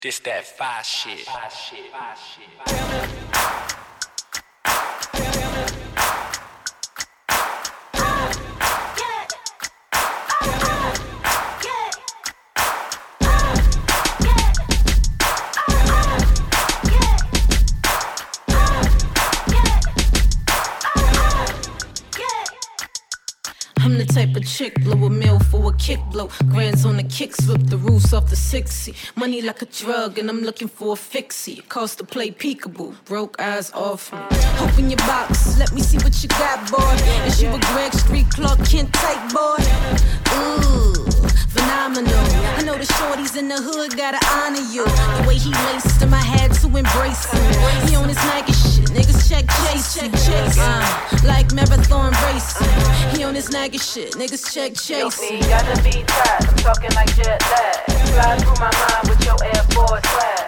This that fire shit. I'm the type of chick, blow a meal for a kick blow. Grands on the kick, slip the roofs off the 60. Money like a drug, and I'm looking for a fixie. It costs to play peekaboo, broke eyes off me. Open your box, let me see what you got, boy. Is you a Greg Street Clark Kent type, boy? Ooh, phenomenal. I know the shorties in the hood gotta honor you. The way he laced him, I had to embrace him. He on his Nike shit, niggas check chase. Like marathon racing. He on his Nike shit, niggas check chasing. Yo, gotta be tight, I'm talking like jet lag. Fly through my mind with your Air Force swag.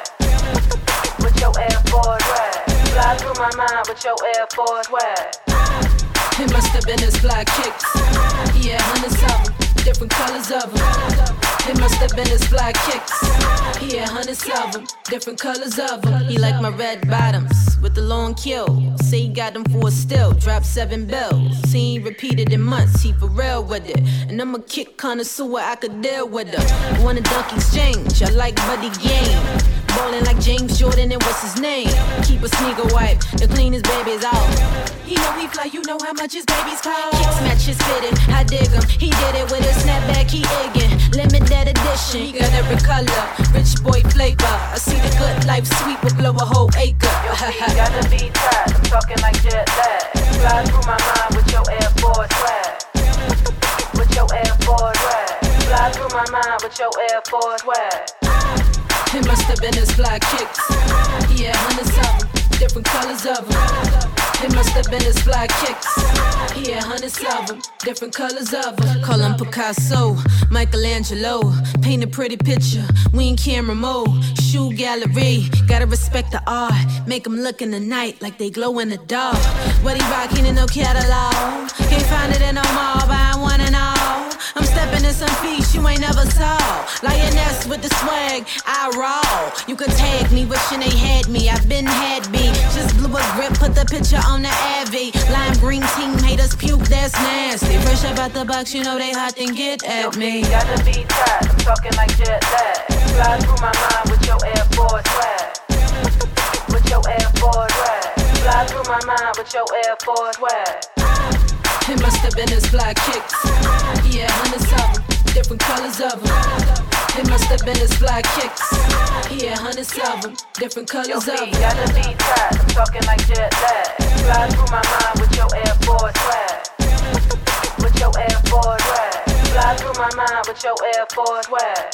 With your Air Force swag. Fly through my mind with your Air Force swag. It must have been his fly kicks. Yeah, hundreds of them, different colors of them. It must have been his fly kicks. Yeah, hundreds of them, different colors of them. He like my red bottoms with the long kill. Say he got them for a still, drop 7 bills. He ain't repeated in months, he for real with it. And I'm a kick connoisseur, I could deal with her. Want a dunk exchange, I like buddy game. Ballin' like James Jordan and what's his name? Keep a sneaker wipe to clean his babies out. He know he fly, you know how much his babies cost. Kicks match his fitted, I dig him. He did it with his snapback, he eggin'. Limited edition, he got every color. Rich boy flavor, I see the good life sweet will blow a whole acre. Yo, gotta be tight, I'm talking like jet lag. Fly through my mind with your Air Force swag. With your Air Force swag. Fly through my mind with your Air Force swag. It must have been his fly kicks. Yeah, hundreds of them, different colors of them. It must have been his fly kicks. Yeah, hundreds of them, different colors of them. Call him Picasso, Michelangelo. Paint a pretty picture, we in camera mode. Shoe gallery, gotta respect the art. Make them look in the night like they glow in the dark. What he rockin' in no catalog. Can't find it in no mall, buy one and all. I'm stepping in some feet you ain't never saw. Lioness with the swag, I raw. You could tag me, wishing they had me. I've been had me. Just blew a grip, put the picture on the Abbey. Lime green team haters puke, that's nasty. Fresh up out the box, you know they hot, then get at me. Yo, gotta be tight, I'm talking like jet lag. Fly through my mind with your Air Force swag. With your Air Force swag. Fly through my mind with your Air Force swag. It must have been his fly kicks. Yeah, hundreds of them, different colors of them. It must have been his fly kicks. Yeah, hundreds of them, different colors of them. Yo, gotta be tight, I'm talking like jet lag. Fly through my mind with your Air Force swag. With your Air Force swag. Fly through my mind with your Air Force swag.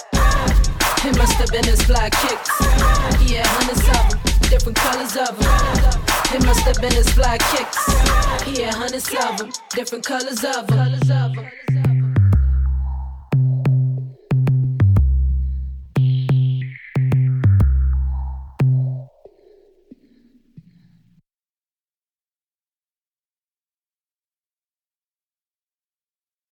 It must have been his fly kicks. Yeah, hundreds of them, different colors of them. It must have been his fly kicks. Yeah, hundreds of them, different colors of them.